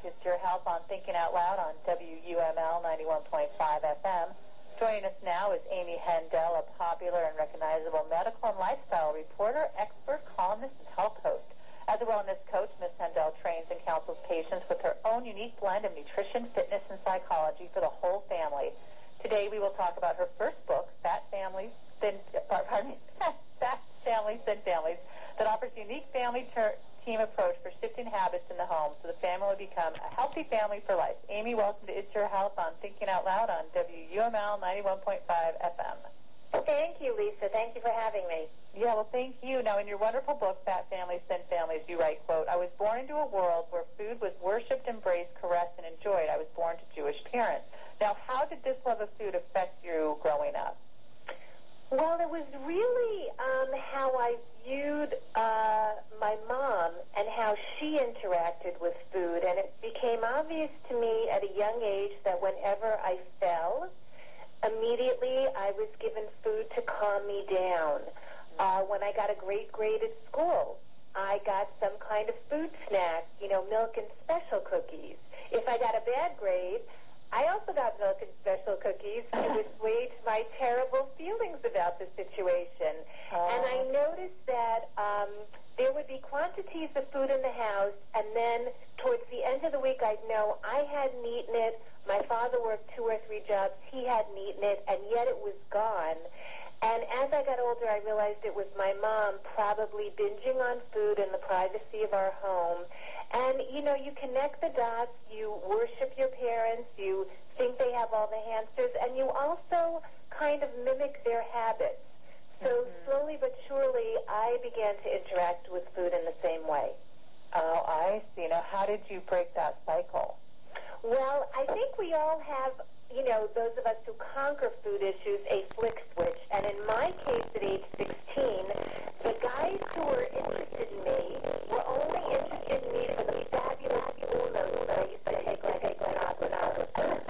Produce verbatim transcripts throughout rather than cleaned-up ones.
to It's Your Health on Thinking Out Loud on W U M L ninety-one point five F M. Joining us now is Amy Hendel, a popular and recognizable medical and lifestyle reporter, expert, columnist, and health host. As a wellness coach, Miz Hendel trains and counsels patients with her own unique blend of nutrition, fitness, and psychology for the whole family. Today we will talk about her first book, Fat Families, Thin, pardon me, Fat Families, Thin Families, that offers a unique family ter- team approach for shifting habits in the home so the family will become a healthy family for life. Amy, welcome to It's Your Health on Thinking Out Loud on W U M L ninety-one point five F M. Thank you, Lisa. Thank you for having me. Yeah, well, thank you. Now, in your wonderful book, Fat Families, Thin Families, you write, quote, I was born into a world where food was worshipped, embraced, caressed, and enjoyed. I was born to Jewish parents. Now, how did this love of food affect you growing up? Well, it was really um, how I viewed uh, my mom and how she interacted with food. And it became obvious to me at a young age that whenever I fell, immediately I was given food to calm me down. Uh, when I got a great grade at school, I got some kind of food snack, you know, milk and special cookies. If I got a bad grade, I also got milk and special cookies to assuage my terrible feelings about the situation. Oh. And I noticed that um, there would be quantities of food in the house, and then towards the end of the week, I'd know I hadn't eaten it. My father worked two or three jobs. He hadn't eaten it, and yet it was gone. And as I got older, I realized it was my mom probably binging on food in the privacy of our home. And, you know, you connect the dots, you worship your parents, you think they have all the answers, and you also kind of mimic their habits. So mm-hmm. slowly but surely, I began to interact with food in the same way. Oh, I see. Now, how did you break that cycle? Well, I think we all have, you know, those of us who conquer food issues, a flick switch. And in my case, at age sixteen, the guys who were interested in me were only interested in me for the fabulous school notes that I used to take like a Glenopinol.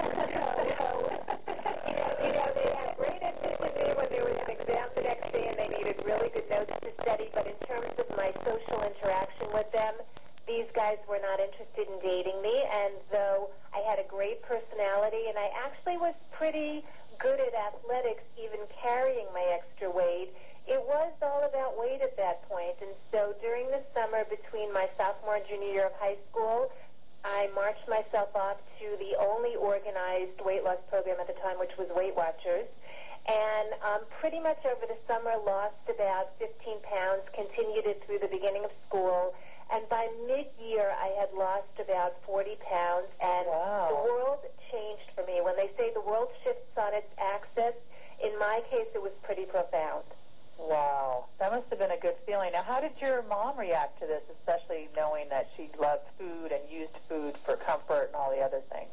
So, you know, you know, they had great interest in me when there was an exam the next day and they needed really good notes to study. But in terms of my social interaction with them, these guys were not interested in dating me, and though I had a great personality and I actually was pretty good at athletics, even carrying my extra weight, it was all about weight at that point. And so during the summer between my sophomore and junior year of high school, I marched myself off to the only organized weight loss program at the time, which was Weight Watchers, and um, pretty much over the summer lost about fifteen pounds, continued it through the beginning of school. And by mid-year, I had lost about forty pounds, and wow. the world changed for me. When they say the world shifts on its axis, in my case, it was pretty profound. Wow. That must have been a good feeling. Now, how did your mom react to this, especially knowing that she loved food and used food for comfort and all the other things?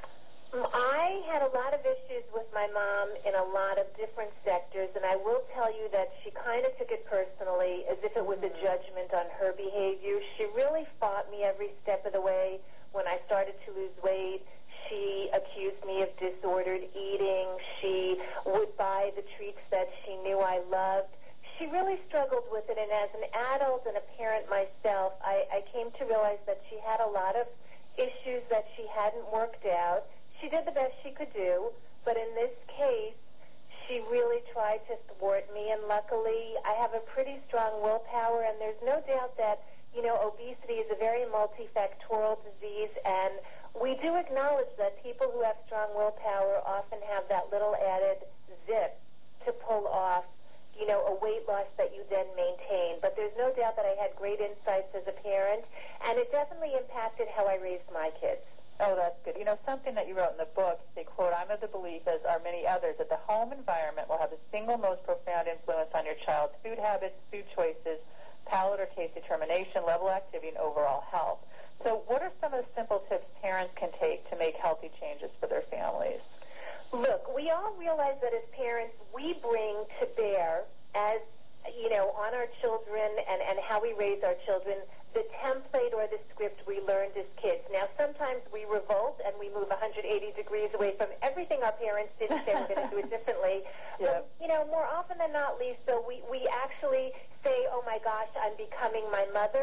I had a lot of issues with my mom in a lot of different sectors, and I will tell you that she kind of took it personally as if it was a judgment on her behavior. She really fought me every step of the way. When I started to lose weight, she accused me of disordered eating. She would buy the treats that she knew I loved. She really struggled with it, and as an adult and a parent myself, I, I came to realize that she had a lot of issues that she hadn't worked out. She did the best she could do, but in this case, she really tried to thwart me, and luckily, I have a pretty strong willpower, and there's no doubt that, you know, obesity is a very multifactorial disease, and we do acknowledge that people who have strong willpower often have that little added zip to pull off, you know, a weight loss that you then maintain. But there's no doubt that I had great insights as a parent, and it definitely impacted how I raised my kids. Oh, that's good. You know, something that you wrote in the book, you say, quote, I'm of the belief, as are many others, that the home environment will have the single most profound influence on your child's food habits, food choices, palate or taste determination, level of activity, and overall health. So what are some of the simple tips parents can take to make healthy changes for their families? Look, we all realize that as parents, we bring to bear, as you know, on our children and, and how we raise our children, the template or the script we learned as kids. Now, sometimes we revolt and we move one hundred eighty degrees away from everything our parents did and say we're going to do it differently. Yep. But, you know, more often than not, Lisa, we, we actually say, oh, my gosh, I'm becoming my mother.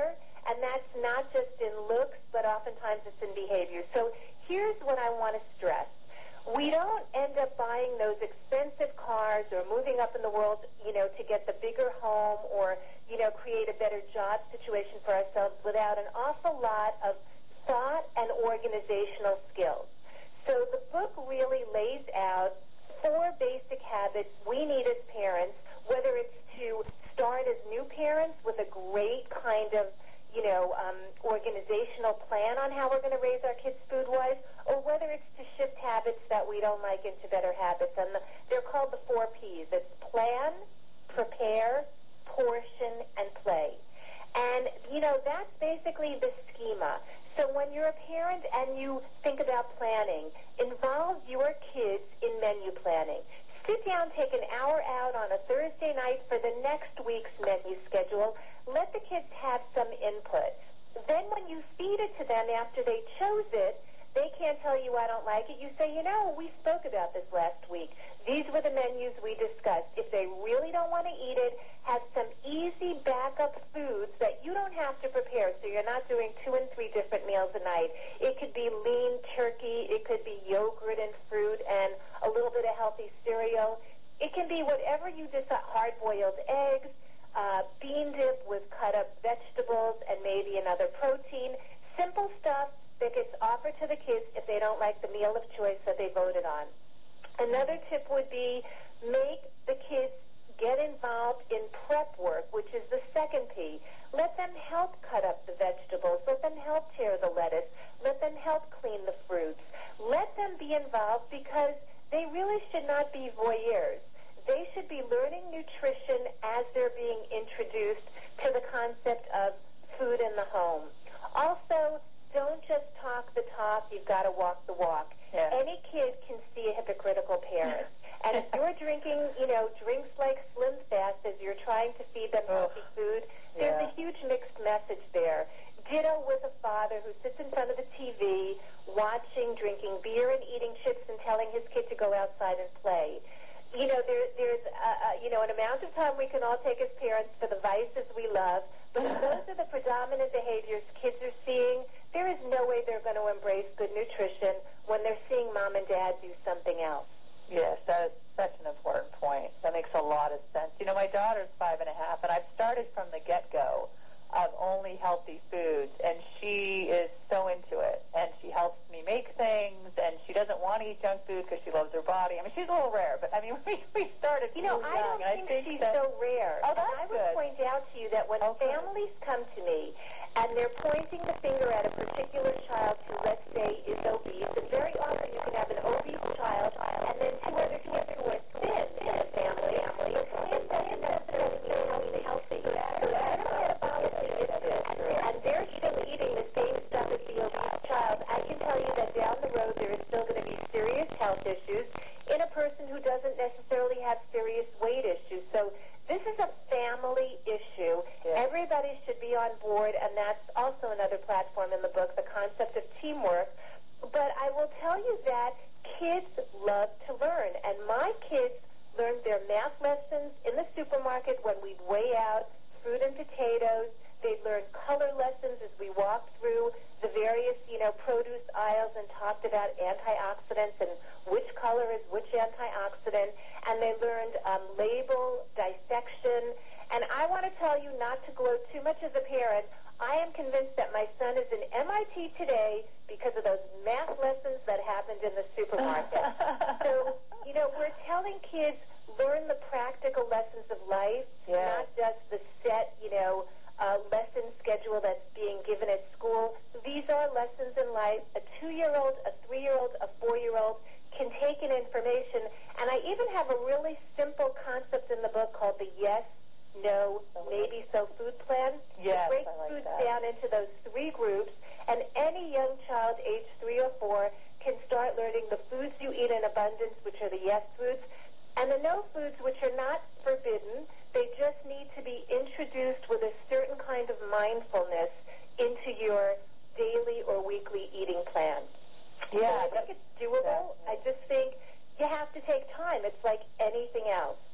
and that's not just in looks, but oftentimes it's in behavior. So here's what I want to stress. We don't end up buying those expensive cars or moving up in the world, you know, to get the bigger home or, you know, create a better job situation for ourselves without an awful lot of thought and organizational skills. So the book really lays out four basic habits we need as parents, whether it's to start as new parents with a great kind of, you know, um, organizational plan on how we're going to raise our kids food-wise, or whether it's to shift habits that we don't like into better habits. And the, they're called the four P's. It's plan, prepare, portion, and play. And, you know, that's basically the schema. So when you're a parent and you think about planning, involve your kids in menu planning. Sit down, take an hour out on a Thursday night for the next week's menu schedule. Let the kids have some input. Then when you feed it to them after they chose it, they can't tell you, I don't like it. You say, you know, we spoke about this last week. These were the menus we discussed. If they really don't want to eat it, have some easy backup foods that you don't have to prepare, so you're not doing two and three different meals a night. It could be lean turkey. It could be yogurt and fruit and a little bit of healthy cereal. It can be whatever you decide, hard-boiled eggs, uh, bean dip with cut-up vegetables and maybe another protein. Simple stuff that gets offered to the kids if they don't like the meal of choice that they voted on. Another tip would be make the kids get involved in prep work, which is the second P. Let them help cut up the vegetables. Let them help tear the lettuce. Let them help clean the fruits. Let them be involved because they really should not be voyeurs. They should be learning nutrition as they're being introduced to the concept of food in the home. Also, don't just talk the talk, you've got to walk the walk. Yeah. Any kid can see a hypocritical parent. And if you're drinking, you know, drinks like Slim Fast as you're trying to feed them healthy food, there's Yeah. a huge mixed message there. Ditto with a father who sits in front of the T V, watching, drinking beer and eating chips and telling his kid to go outside and play. You know, there, there's, uh, uh, you know, an amount of time we can all take as parents for the vices we love, but if those are the predominant behaviors kids are seeing, there is no way they're going to embrace good nutrition when they're seeing mom and dad do something else. Yes, that is such an important point. That makes a lot of sense. You know, my daughter's five and a half, and I've started from the get-go of only healthy foods, and she is so into it, and she helps me make things, and she doesn't want to eat junk food because she loves her body. I mean, she's a little rare, but, I mean, we, we started You know, really I young, don't and think, I think she's that, so rare. Oh, And that's I would good. point out to you that when Okay. families come to me and they're pointing the finger at a particular child who, let's say, is obese, and very often you can have an obese child and then two other kids who are thin in a family, but thin doesn't necessarily mean healthy. healthy. So they're metabolically issues, and they're still eating the same stuff as the obese child. I can tell you that down the road there is still going to be serious health issues in a person who doesn't necessarily have serious weight issues. So this is a family issue. Yeah. Everybody should be on board, and that's also another platform in the book, the concept of teamwork. But I will tell you that kids love to learn, and my kids learned their math lessons in the supermarket when we'd weigh out fruit and potatoes. They'd learned color lessons as we walked through the various, you know, produce aisles and talked about antioxidants and which color is which antioxidant. And they learned um, label, dissection. And I want to tell you, not to gloat too much as a parent, I am convinced that my son is in M I T today because of those math lessons that happened in the supermarket. So, you know, we're telling kids, learn the practical lessons of life, Yeah. not just the set, you know, uh, lesson schedule that's being given at school. These are lessons in life. A two-year-old, a three-year-old, a four-year-old can take in information. And I even have a really simple concept in the book called the yes, no, maybe so food plan. Yes, It breaks I like foods that. down into those three groups, and any young child age three or four can start learning the foods you eat in abundance, which are the yes foods, and the no foods, which are not forbidden. They just need to be introduced with a certain kind of mindfulness into your daily or weekly eating plan. Yeah, So I that- think it's doable. yeah. I just think you have to take time. It's like anything else.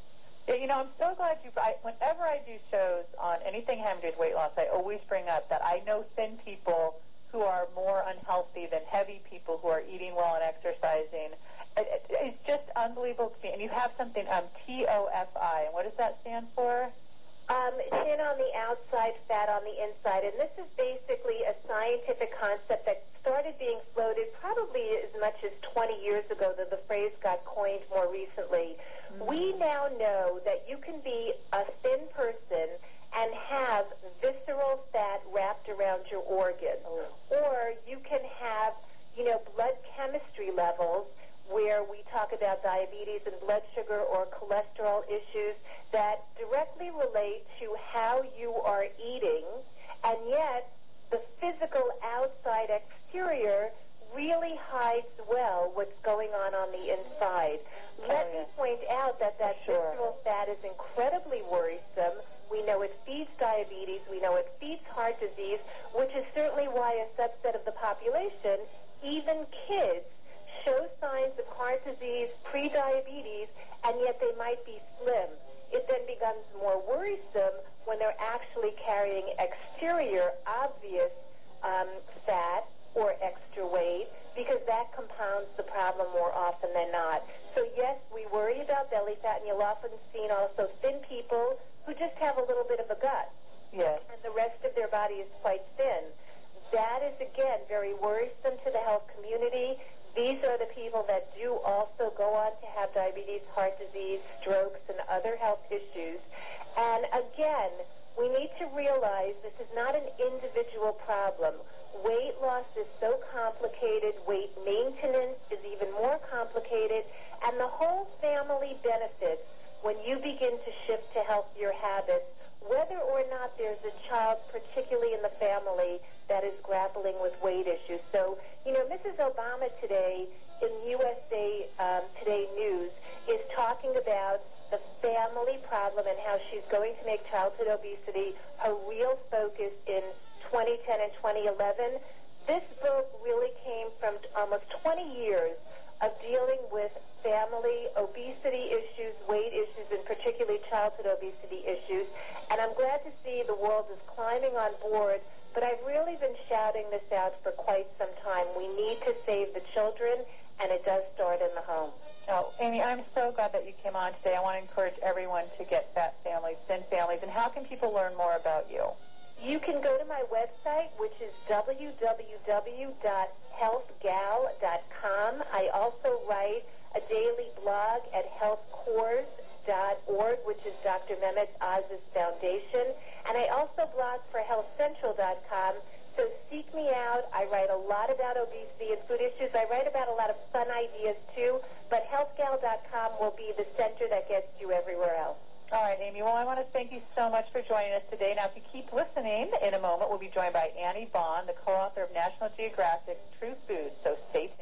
Yeah, you know, I'm so glad you, I, whenever I do shows on anything having to do with weight loss, I always bring up that I know thin people who are more unhealthy than heavy people who are eating well and exercising. It, it, it's just unbelievable to me. And you have something, um, T O F I, and what does that stand for? Um, thin on the outside, fat on the inside. And this is basically a scientific concept that started being floated probably as much as twenty years ago, though the phrase got coined more recently. Mm-hmm. We now know that you can be a thin person and have visceral fat wrapped around your organs. Oh. Or you can have, you know, blood chemistry levels where we talk about diabetes and blood sugar or cholesterol issues that directly relate to how you are eating, and yet the physical outside exterior really hides well what's going on on the inside. Let oh, yeah. me point out that that sure. visceral fat is incredibly worrisome. We know it feeds diabetes. We know it feeds heart disease, which is certainly why a subset of the population, even kids, show signs of heart disease, pre-diabetes, and yet they might be slim. It then becomes more worrisome when they're actually carrying exterior, obvious um, fat or extra weight, because that compounds the problem more often than not. So yes, we worry about belly fat, and you'll often see also thin people who just have a little bit of a gut. Yes. And the rest of their body is quite thin. That is, again, very worrisome to the health community. These are the people that do also go on to have diabetes, heart disease, strokes, and other health issues. And again, we need to realize this is not an individual problem. Weight loss is so complicated. Weight maintenance is even more complicated. And the whole family benefits when you begin to shift to healthier habits, whether or not there's a child, particularly in the family, that is grappling with weight issues. So, you know, Missus Obama today in U S A um, Today News is talking about the family problem and how she's going to make childhood obesity a real focus in twenty ten and twenty eleven. This book really came from almost twenty years of dealing with family obesity issues, weight issues, and particularly childhood obesity issues. And I'm glad to see the world is climbing on board, but I've really been shouting this out for quite some time. We need to save the children, and it does start in the home. Oh, Amy, I'm so glad that you came on today. I want to encourage everyone to get fat families, thin families, and how can people learn more about you? You can go to my website, which is w w w dot health gal dot com. I also write a daily blog at health cores dot org, which is Doctor Mehmet Oz's foundation. And I also blog for health central dot com. So seek me out. I write a lot about obesity and food issues. I write about a lot of fun ideas, too. But health gal dot com will be the center that gets you everywhere else. All right, Amy. Well, I want to thank you so much for joining us today. Now, if you keep listening, in a moment, we'll be joined by Annie Bond, the co-author of National Geographic's True Food. So stay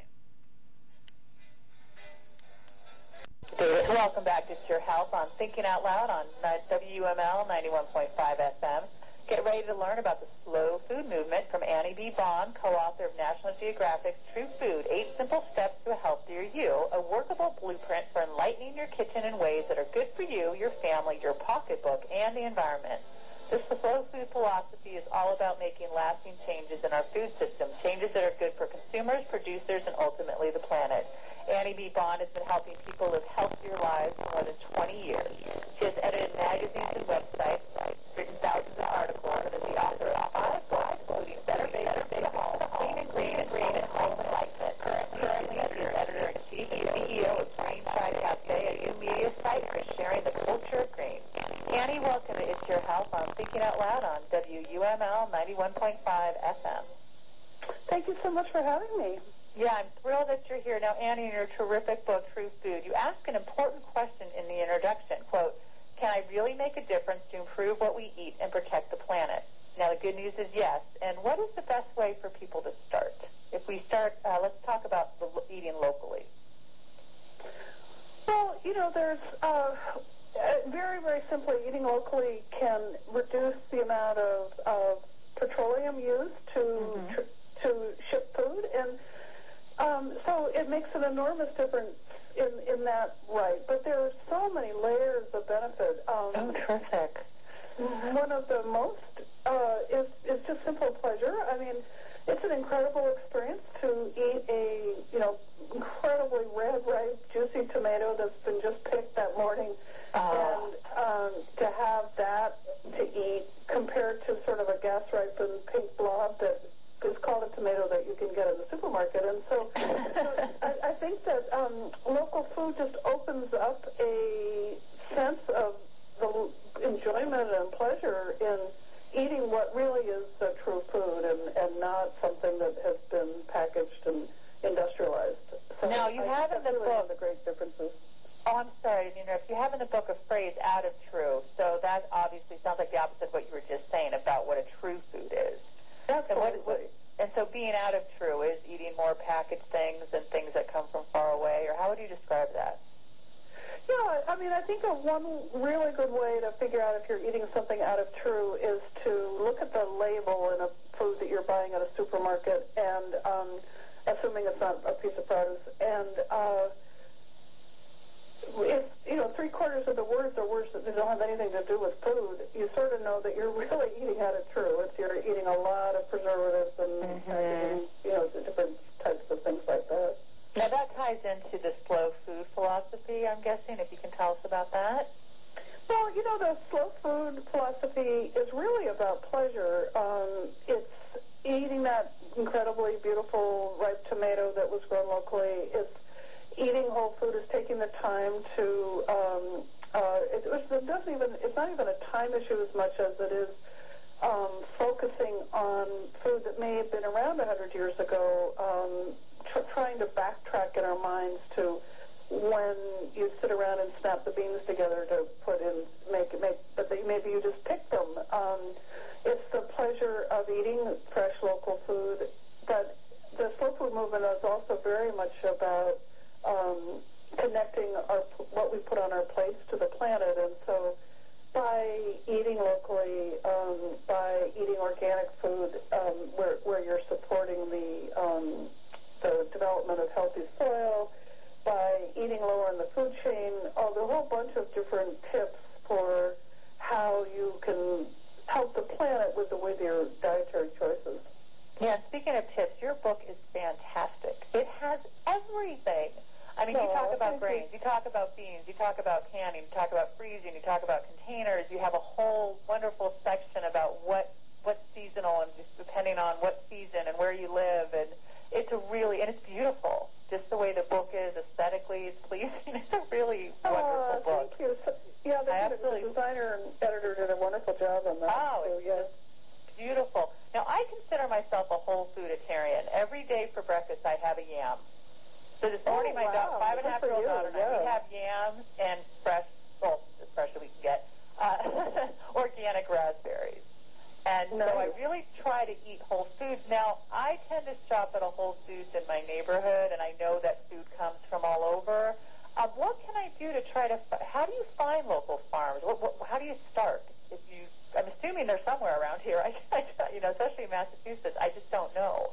tuned. Welcome back to It's Your Health on Thinking Out Loud on W U M L ninety-one point five F M. Get ready to learn about the slow food movement from Annie B. Bond, co-author of National Geographic's True Food, Eight Simple Steps to a Healthier You, a workable blueprint for enlightening your kitchen in ways that are good for you, your family, your pocketbook, and the environment. This slow food philosophy is all about making lasting changes in our food system, changes that are good for consumers, producers, and ultimately the planet. Annie B. Bond has been helping people live healthier lives for more than twenty years. She has edited magazines and websites, written thousands of articles, and is the author of five books, including Better Basics to Home, Clean and Green and Green and Home Enlightenment. Currently, she is editor-in-chief and C E O of Green Side Cafe, a new media site for sharing the culture of green. Annie, welcome to It's Your Health on Thinking Out Loud on W U M L ninety-one point five F M. Thank you so much for having me. Yeah, I'm thrilled that you're here. Now, Annie, in your terrific book, True Food, you ask an important question in the introduction, quote, can I really make a difference to improve what we eat and protect the planet? Now, the good news is yes. And what is the best way for people to start? If we start, uh, let's talk about the eating locally. Well, you know, there's uh, very, very simply, eating locally can reduce the amount of, of petroleum used to, mm-hmm. tr- to ship food, and Um, so it makes an enormous difference in, in that right. But there are so many layers of benefit. Um, Oh, terrific. One of the most uh, is, is just simple pleasure. I mean, it's an incredible experience to eat a, you know, incredibly red, ripe, juicy tomato that's been just picked that morning, Oh. and um, to have that to eat compared to sort of a gas-ripened pink blob that is called a tomato that you can get in the supermarket. And so, so I, I think that um, local food just opens up a sense of the enjoyment and pleasure in eating what really is the true food and, and not something that has been packaged and industrialized. So Now, you I have think in the that's really one book- of the great differences. Oh, I'm sorry to interrupt. You have in the book a phrase, out of true. So that obviously sounds like the opposite of what you were just saying about what a true food is. And, what, Absolutely. what, and so being out of true is eating more packaged things and things that come from far away, or how would you describe that? Yeah, I mean, I think that one really good way to figure out if you're eating something out of true is to look at the label in a food that you're buying at a supermarket, and um, assuming it's not a piece of produce, and uh, if, you know, three quarters of the words are words that don't have anything to do with food, you sort of know that you're really eating out of true. It's you're eating a lot of preservatives and, Mm-hmm. and you know, different types of things like that. Now, that ties into the slow food philosophy, I'm guessing, if you can tell us about that. Well, you know, the slow food philosophy is really about pleasure. Um, it's eating that incredibly beautiful ripe tomato that was grown locally. It's eating whole food. It's taking the time to. Um, uh, it, it doesn't even. It's not even a time issue as much as it is um, focusing on food that may have been around a hundred years ago. Um, tr- trying to backtrack in our minds to when you sit around and snap the beans together to put in, make make, but they, maybe you just pick them. Um, it's the pleasure of eating fresh local food, but the slow food movement is also very much about um, connecting our what we put on our plates to the planet, and so by eating locally, um, by eating organic food, um, where where you're supporting the um, the development of healthy soil, by eating lower in the food chain, oh, there are a whole bunch of different tips for how you can help the planet with, the, with your dietary choices. Yeah, and speaking of tips, your book is fantastic. It has everything. I mean, you Oh, talk about thank grains, you. you talk about beans, you talk about canning, you talk about freezing, you talk about containers. You have a whole wonderful section about what what's seasonal and just depending on what season and where you live. And it's a really, and it's beautiful. Just the way the book is, aesthetically, it's pleasing. It's a really wonderful Oh, book. thank you. So, yeah, the, I the absolutely- designer and editor did a wonderful job on that. Oh, too, it's yes. beautiful. Now, I consider myself a whole fooditarian. Every day for breakfast, I have a yam. So this morning, Oh, my wow. da- five and a Good half for year old you, daughter and I, yeah. we have yams and fresh, well, as fresh as we can get, uh, organic raspberries. And so I Nice. really try to eat whole foods. Now, I tend to shop at a Whole Foods in my neighborhood, and I know that food comes from all over. Um, what can I do to try to, fi- how do you find local farms? What, what, how do you start? If you, I'm assuming they're somewhere around here. I, I, you know, especially in Massachusetts, I just don't know.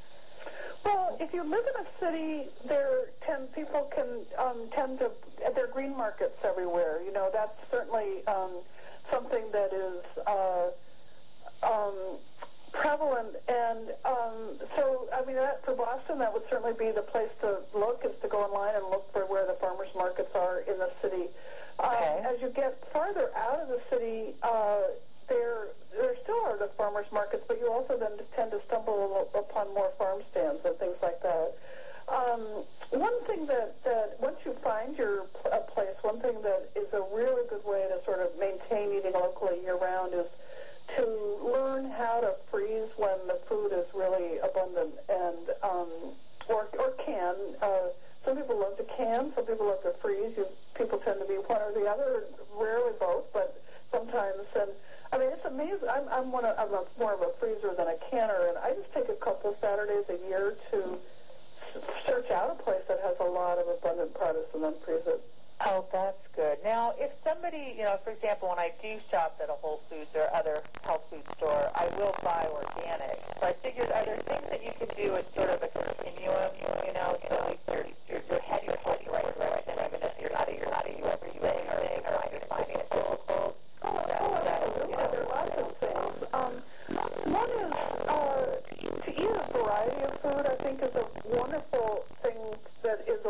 Well, if you live in a city, there tend people can um, tend to there are green markets everywhere. You know, that's certainly um, something that is uh, um, prevalent. And um, so, I mean, that, for Boston, that would certainly be the place to look, is to go online and look for where the farmers markets are in the city. Okay. Um, as you get farther out of the city, uh, there there still are the farmers markets, but you also then tend to stumble upon more farm stands and things like that. Um, one thing that, that once you find your pl- a place, one thing that is a really good way to sort of maintain eating locally year-round is to learn how to freeze when the food is really abundant and um, or or can. Uh, some people love to can, some people love to freeze. You, people tend to be one or the other, rarely both, but sometimes. And I mean, it's amazing. I'm I'm one of, I'm a, more of a freezer than a canner, and I just take a couple Saturdays a year to s- search out a place that has a lot of abundant produce and then freeze it. Oh, that's good. Now, if somebody, you know, for example, when I do shop at a Whole Foods or other health food store, I will buy organic. So I figured, are there things that you can do as sort of a continuum, you know, so at least you're, you're, you're heading towards the right direction?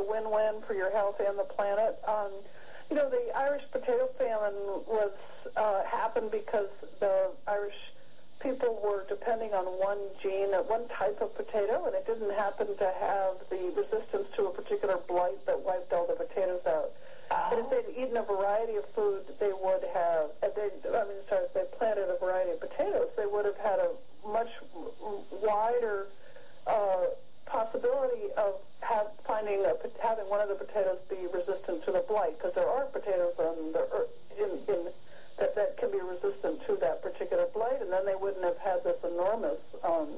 win-win for your health and the planet. Um, you know, the Irish potato famine was uh, happened because the Irish people were depending on one gene, one type of potato, and it didn't happen to have the resistance to a particular blight that wiped all the potatoes out. Oh. But if they'd eaten a variety of food, they would have, they, I mean, sorry, if they planted a variety of potatoes, they would have had a much wider uh, possibility of have, finding a, having one of the potatoes be resistant to the blight, because there are potatoes on the earth, in, in that, that can be resistant to that particular blight, and then they wouldn't have had this enormous um,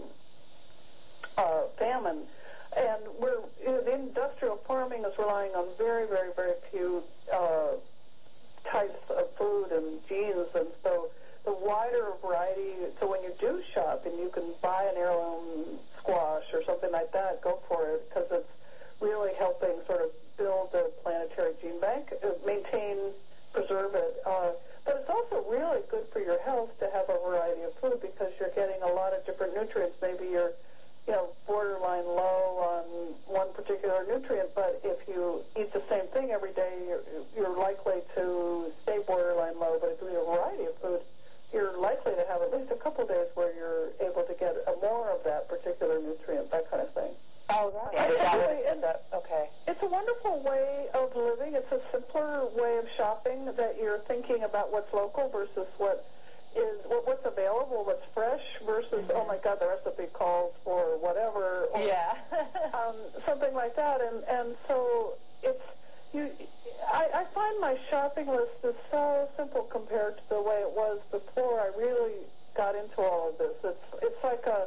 uh, famine. And we're, you know, the industrial farming is relying on very, very, very few uh, types of food and genes, and so the wider variety, so when you do shop and you can buy an heirloom squash or something like that, go for it, because it's really helping sort of build a planetary gene bank, uh, maintain, preserve it. Uh, but it's also really good for your health to have a variety of food, because you're getting a lot of different nutrients. Maybe you're, you know, borderline low on one particular nutrient, but if you eat the same thing every day, you're, you're likely to stay borderline low. But if you eat a variety of food, you're likely to have at least a couple days where you're able to get a more of that particular nutrient, that kind of thing. Oh, right. And it's, really, and okay. It's a wonderful way of living. It's a simpler way of shopping, that you're thinking about what's local versus what is what, what's available, what's fresh, versus, mm-hmm. oh my God, the recipe calls for whatever. Or, yeah. um, something like that. And, and so it's, you, I, I find my shopping list is so simple compared to the way it was before I really got into all of this. It's, it's like a,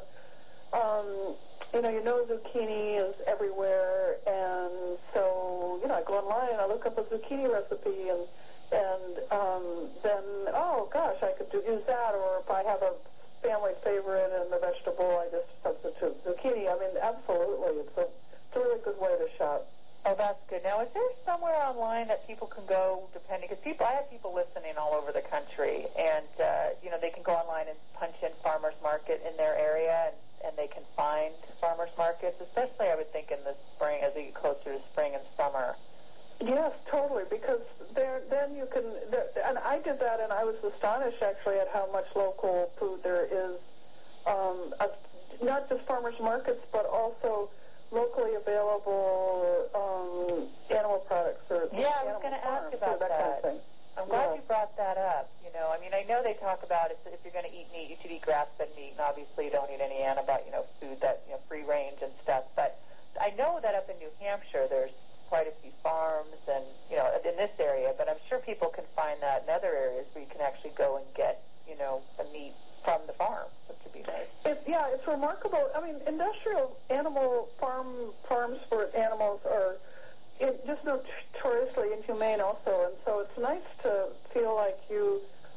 um, you know, you know zucchini is everywhere, and so, you know, I go online and I look up a zucchini recipe, and and um, then, oh, gosh, I could do, use that, or if I have a family favorite in the vegetable, I just substitute zucchini. I mean, absolutely, it's a, it's a really good way to shop. Oh, that's good. Now, is there somewhere online that people can go, depending, because people, I have people listening all over the country, and, uh, you know, they can go online and punch in farmer's market in their area, and, and they can find farmer's markets, especially, I would think, in the spring, as we get closer to spring and summer. Yes, totally, because there, then you can, there, and I did that, and I was astonished, actually, at how much local food there is, um, uh, not just farmers markets, but also locally available um, animal products. Or yeah, I was going to ask about that. that. Kind of thing. I'm glad yeah. you brought that up. You know, I mean, I know they talk about if, if you're going to eat meat, you should eat grass-fed meat, and obviously you don't eat any antibiotic, you know, food that, you know, free range and stuff, but I know that up in New Hampshire there's quite a few farms and, you know, in this area, but I'm sure people can find that in other areas where you can actually go and get, you know, the meat from the farm, which would be nice. It, yeah, it's remarkable. I mean, industrial animal farm farms for animals are it, just notoriously inhumane also, and so it's nice to feel like you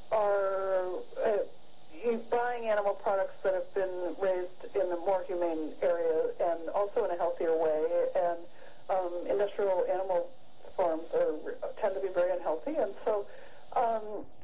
are uh, you buying animal products that have been raised in a more humane area and also in a healthier way, and Um, industrial animal farms are, tend to be very unhealthy, and so um,